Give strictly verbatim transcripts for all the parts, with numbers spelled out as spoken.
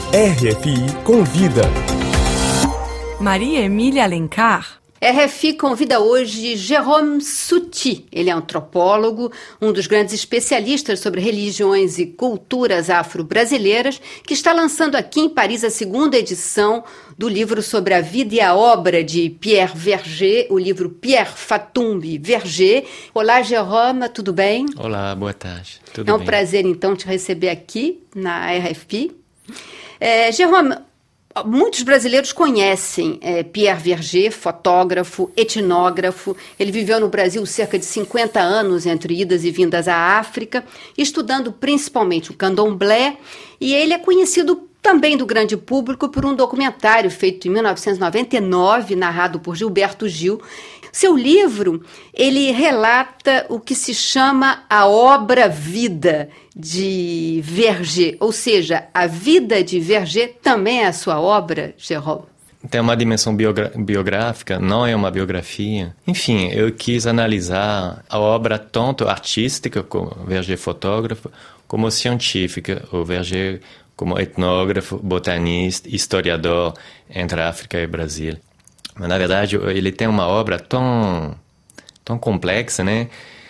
R F I Convida. Maria Emília Alencar. R F I convida hoje Jérôme Souty. Ele é antropólogo, um dos grandes especialistas sobre religiões e culturas afro-brasileiras, que está lançando aqui em Paris a segunda edição do livro sobre a vida e a obra de Pierre Verger, o livro Pierre Fatumbi Verger. Olá, Jérôme, tudo bem? Olá, boa tarde. Tudo é um bem? prazer, então, te receber aqui na R F I. É, Jérôme, muitos brasileiros conhecem é, Pierre Verger, fotógrafo, etnógrafo. Ele viveu no Brasil cerca de cinquenta anos entre idas e vindas à África, estudando principalmente o candomblé, e ele é conhecido também do grande público por um documentário feito em mil novecentos e noventa e nove, narrado por Gilberto Gil. Seu livro, ele relata o que se chama a obra-vida de Verger, ou seja, a vida de Verger também é a sua obra, Jérôme? Tem uma dimensão biogra- biográfica, não é uma biografia. Enfim, eu quis analisar a obra tanto artística, como Verger fotógrafo, como científica, o Verger como etnógrafo, botanista, historiador entre África e Brasil. Mas, na verdade, ele tem uma obra tão, tão complexa, né?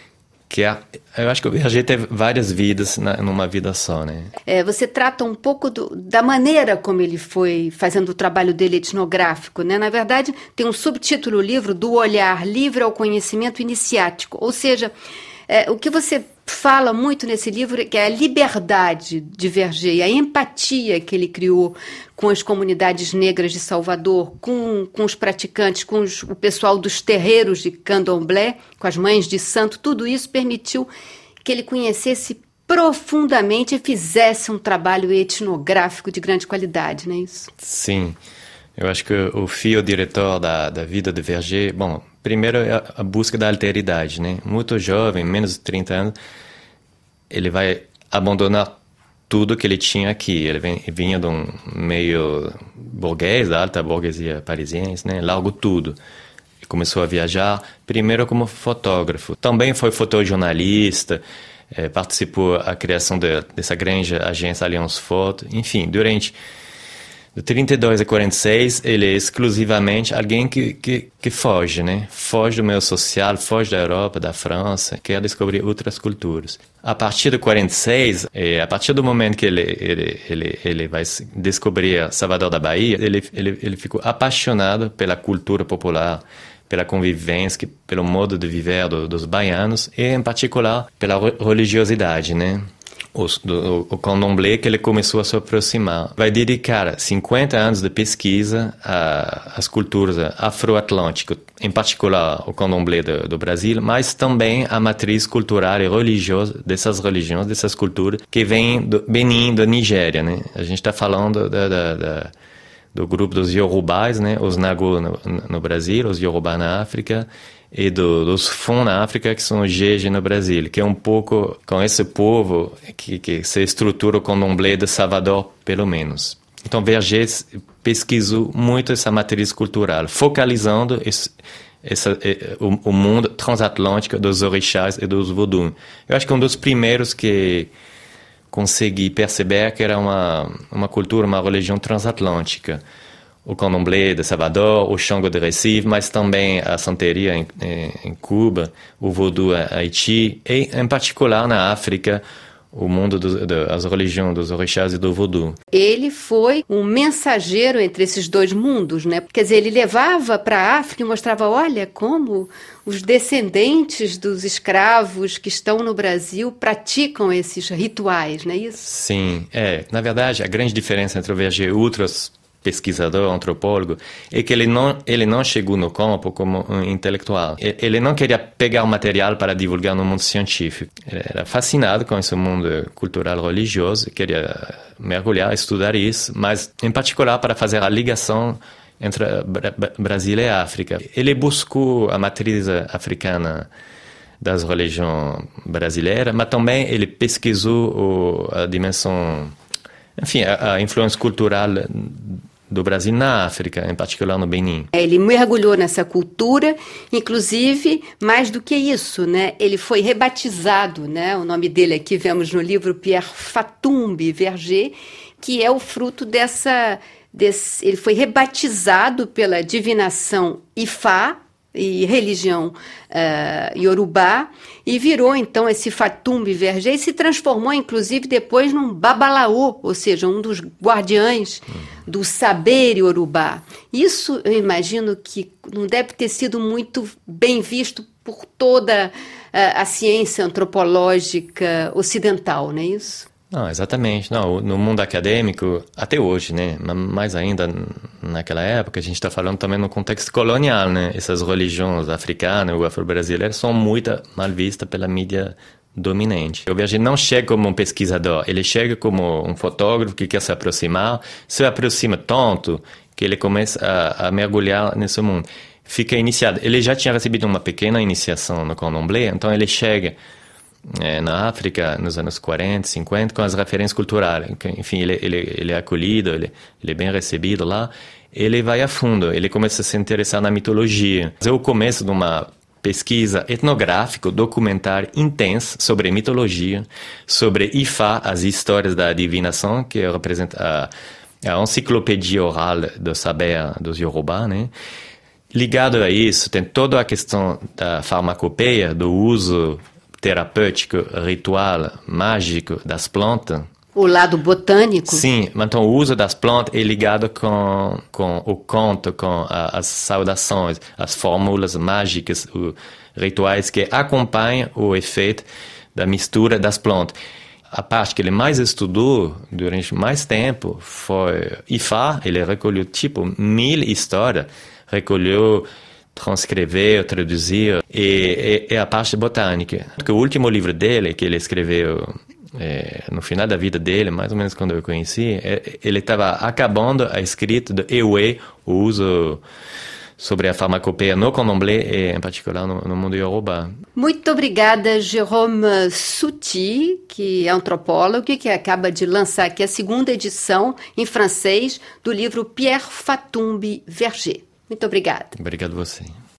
Que a, eu acho que o Verger teve várias vidas na, numa vida só, né? É, você trata um pouco do, da maneira como ele foi fazendo o trabalho dele etnográfico, né? Na verdade, tem um subtítulo o livro, Do Olhar Livre ao Conhecimento Iniciático. Ou seja, é, o que você fala muito nesse livro que é a liberdade de Verger e a empatia que ele criou com as comunidades negras de Salvador, com, com os praticantes, com os, o pessoal dos terreiros de candomblé, com as mães de santo. Tudo isso permitiu que ele conhecesse profundamente e fizesse um trabalho etnográfico de grande qualidade, não é isso? Sim, eu acho que o fio diretor da, da vida de Verger, bom, primeiro é a, a busca da alteridade, né? Muito jovem, menos de trinta anos, ele vai abandonar tudo que ele tinha aqui. Ele vem, vinha de um meio burguês, da alta burguesia parisiense, né? Largou tudo. E começou a viajar, primeiro como fotógrafo. Também foi fotojornalista, eh, participou da criação de, dessa grande agência Alliance Foto. Enfim, durante de trinta e dois a quarenta e seis, ele é exclusivamente alguém que, que, que foge, né? Foge do meio social, foge da Europa, da França, quer descobrir outras culturas. A partir de quarenta e seis, é, a partir do momento que ele, ele, ele, ele vai descobrir Salvador da Bahia, ele, ele, ele ficou apaixonado pela cultura popular, pela convivência, pelo modo de viver do, dos baianos e, em particular, pela religiosidade, né? O, do, o candomblé que ele começou a se aproximar. Vai dedicar cinquenta anos de pesquisa às culturas afro-atlânticas, em particular o candomblé do, do Brasil, mas também a matriz cultural e religiosa dessas religiões, dessas culturas que vêm do Benin, da Nigéria, né? A gente está falando da, da, da, do grupo dos Yorubás, né? Os Nagô no, no Brasil, os Yorubá na África, e do, dos Fon na África, que são os Jeje no Brasil, que é um pouco com esse povo que, que se estrutura o candomblé de Salvador, pelo menos. Então, Verger pesquisou muito essa matriz cultural, focalizando esse, essa, o, o mundo transatlântico dos orixás e dos voodoo. Eu acho que um dos primeiros que consegui perceber que era uma, uma cultura, uma religião transatlântica. O candomblé de Salvador, o Xangô de Recife, mas também a santeria em, em, em Cuba, o voodoo em Haiti, e em particular na África, o mundo das religiões dos orixás e do voodoo. Ele foi um mensageiro entre esses dois mundos, né? Quer dizer, ele levava para a África e mostrava, olha como os descendentes dos escravos que estão no Brasil praticam esses rituais, não é isso? Sim, é. Na verdade, a grande diferença entre o Verger e outros pesquisador, antropólogo, é que ele não, ele não chegou no campo como um intelectual. Ele não queria pegar o material para divulgar no mundo científico. Ele era fascinado com esse mundo cultural religioso, queria mergulhar, estudar isso, mas em particular para fazer a ligação entre Brasil e África. Ele buscou a matriz africana das religiões brasileiras, mas também ele pesquisou a dimensão, enfim, a, a influência cultural do Brasil na África, em particular no Benin. Ele mergulhou nessa cultura, inclusive, mais do que isso, né? Ele foi rebatizado, né? O nome dele aqui vemos no livro Pierre Fatumbi Verger, que é o fruto dessa... Desse, ele foi rebatizado pela divinação Ifá e religião uh, Yorubá, e virou então esse Fatumbi Vergé e se transformou inclusive depois num Babalaô, ou seja, um dos guardiães do saber Yorubá. Isso eu imagino que não deve ter sido muito bem visto por toda uh, a ciência antropológica ocidental, não é isso? Não, exatamente. Não, no mundo acadêmico, até hoje, né? Mais ainda naquela época, a gente está falando também no contexto colonial, né? Essas religiões africanas ou afro-brasileiras são muito mal vistas pela mídia dominante. O Vergé não chega como um pesquisador, ele chega como um fotógrafo que quer se aproximar, se aproxima tanto que ele começa a, a mergulhar nesse mundo. Fica iniciado. Ele já tinha recebido uma pequena iniciação no candomblé, então ele chega... É, na África, nos anos quarenta, cinquenta, com as referências culturais. Enfim, ele, ele, ele é acolhido, ele, ele é bem recebido lá. Ele vai a fundo, ele começa a se interessar na mitologia. É o começo de uma pesquisa etnográfica, documentária intensa sobre mitologia, sobre Ifá, as histórias da divinação, que representa a, a enciclopédia oral do saber dos Yorubá, né? Ligado a isso, tem toda a questão da farmacopeia, do uso terapêutico, ritual, mágico das plantas. O lado botânico? Sim, então o uso das plantas é ligado com, com o conto, com a, as saudações, as fórmulas mágicas, os rituais que acompanham o efeito da mistura das plantas. A parte que ele mais estudou durante mais tempo foi Ifá. Ele recolheu tipo mil histórias, recolheu, transcreveu, traduziu, e, e, e a parte botânica. O último livro dele, que ele escreveu é, no final da vida dele, mais ou menos quando eu conheci, é, ele estava acabando a escrita do Ewe, o uso sobre a farmacopeia no candomblé e, em particular, no, no mundo iorubá. Muito obrigada, Jérôme Souty, que é antropólogo e que acaba de lançar aqui a segunda edição em francês do livro Pierre Fatumbi Vergé. Muito obrigada. Obrigado a você.